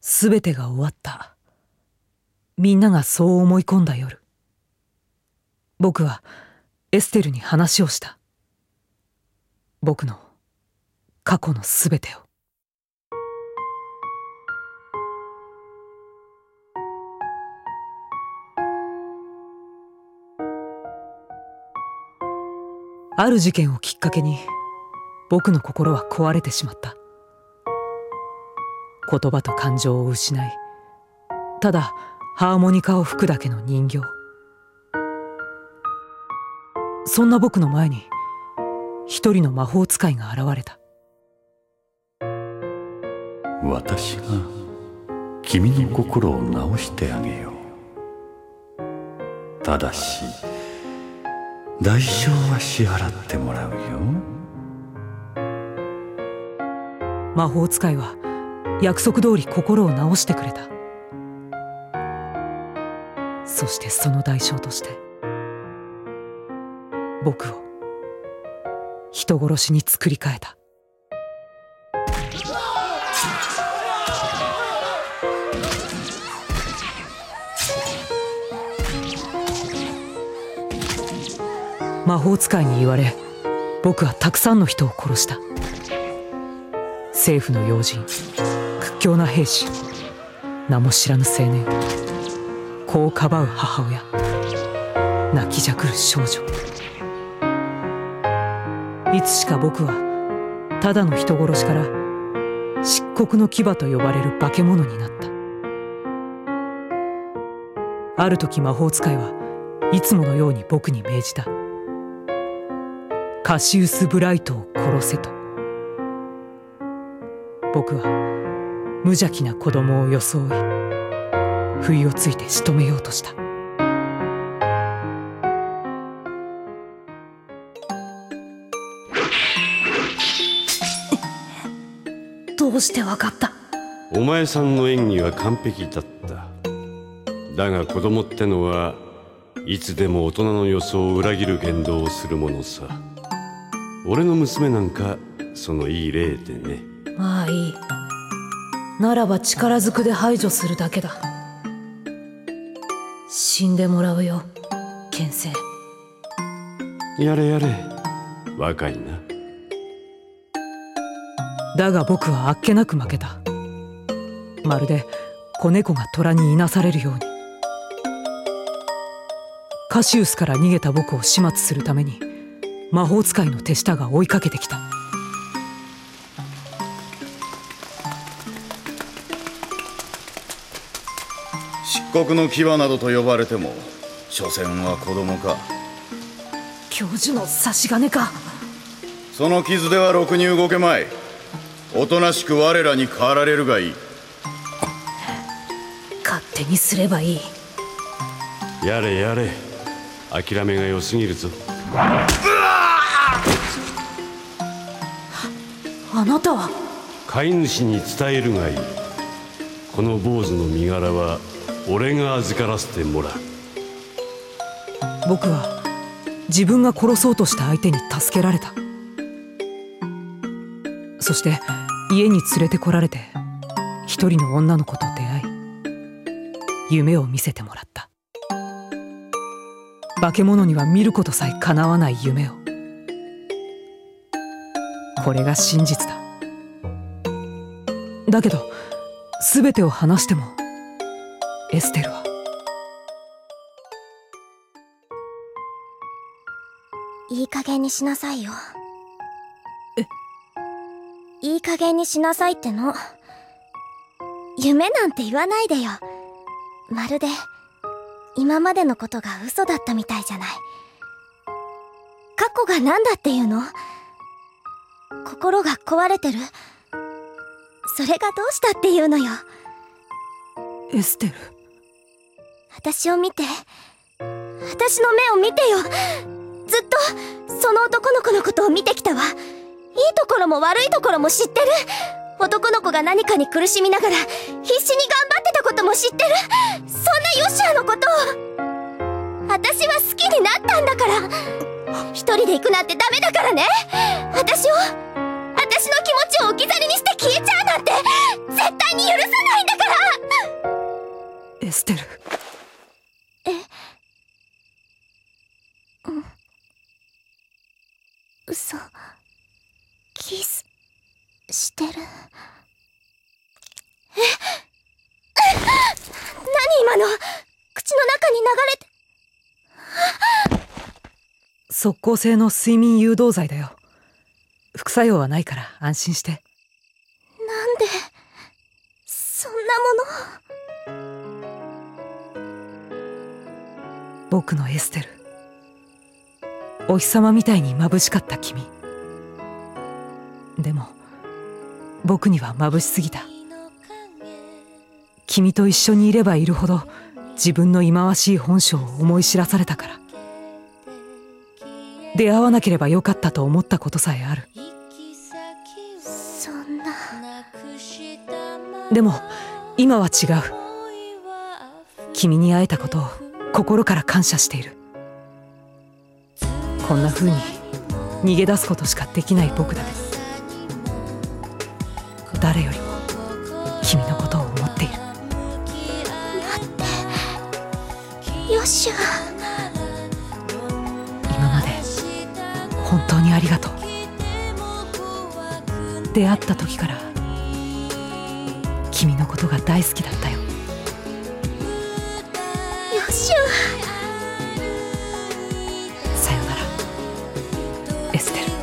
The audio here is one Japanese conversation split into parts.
すべてが終わった。みんながそう思い込んだ夜、僕はエステルに話をした。僕の過去のすべてを。ある事件をきっかけに僕の心は壊れてしまった。言葉と感情を失い、ただハーモニカを吹くだけの人形。そんな僕の前に一人の魔法使いが現れた。 私が君の心を治してあげよう。ただし代償は支払ってもらうよ。 魔法使いは約束通り心を治してくれた。そしてその代償として僕を人殺しに作り変えた。魔法使いに言われ、僕はたくさんの人を殺した。政府の要人、屈強な兵士、名も知らぬ青年、子をかばう母親、泣きじゃくる少女。いつしか僕はただの人殺しから漆黒の牙と呼ばれる化け物になった。ある時魔法使いはいつものように僕に命じた。カシウス・ブライトを殺せと。僕は無邪気な子供を装い、不意をついて仕留めようとした。どうしてわかった？ お前さんの演技は完璧だった。だが子供ってのはいつでも大人の予想を裏切る言動をするものさ。俺の娘なんかそのいい例でね。 まあいい。ならば力ずくで排除するだけだ。死んでもらうよ、剣聖。 やれやれ、若いな。 だが僕はあっけなく負けた。まるで子猫が虎にいなされるように。カシウスから逃げた僕を始末するために魔法使いの手下が追いかけてきた。 漆黒の牙などと呼ばれても所詮は子供か。 教授の差し金か。 その傷ではろくに動けまい。おとなしく我らに代わられるがいい。 勝手にすればいい。 やれやれ、諦めが良すぎるぞ。 あなたは。 飼い主に伝えるがいい。この坊主の身柄は俺が預からせてもらう。 僕は自分が殺そうとした相手に助けられた。そして家に連れてこられて一人の女の子と出会い、夢を見せてもらった。化け物には見ることさえかなわない夢を。これが真実だ。だけど全てを話してもエステルは。 いい加減にしなさいよ。 え？ いい加減にしなさいっての。夢なんて言わないでよ。まるで今までのことが嘘だったみたいじゃない。過去が何だっていうの？心が壊れてる？それがどうしたっていうのよ。 エステル。 私を見て。私の目を見てよ。ずっとその男の子のことを見てきたわ。いいところも悪いところも知ってる。男の子が何かに苦しみながら必死に頑張ってたことも知ってる。そんなヨシュアのことを私は好きになったんだから。一人で行くなんてダメだからね。私の気持ちを置き去りにして消えちゃうなんて絶対に許さないんだから。 ステル。 嘘。キスしてる。何今の。口の中に流れて。 即効性の睡眠誘導剤だよ。副作用はないから安心して。 なんでそんなもの。 僕のエステル、お日様みたいに眩しかった君。でも僕には眩しすぎた。君と一緒にいればいるほど自分の忌まわしい本性を思い知らされたから。出会わなければよかったと思ったことさえある。 そんな。 でも今は違う。君に会えたことを心から感謝している。こんな風に逃げ出すことしかできない僕だけど、誰よりも君のことを思っている。 待って、ヨシュア。 今まで本当にありがとう。出会った時から君のことが大好きだったよ。 ヨシュア。 さよならエステル。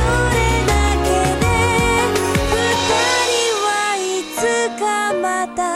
また